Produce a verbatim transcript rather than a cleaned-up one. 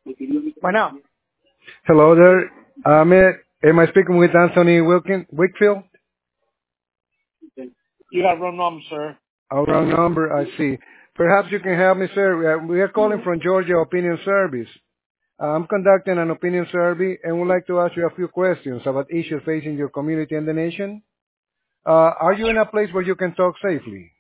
Bueno, Hello there. Um, eh, am I speaking with Anthony Wilkin, Wickfield? you have wrong number, sir. Our wrong number, I see. Perhaps you can help me, sir. We are, we are calling from Georgia Opinion Service. Uh, I'm conducting an opinion survey and would like to ask you a few questions about issues facing your community and the nation. Uh, are you in a place where you can talk safely?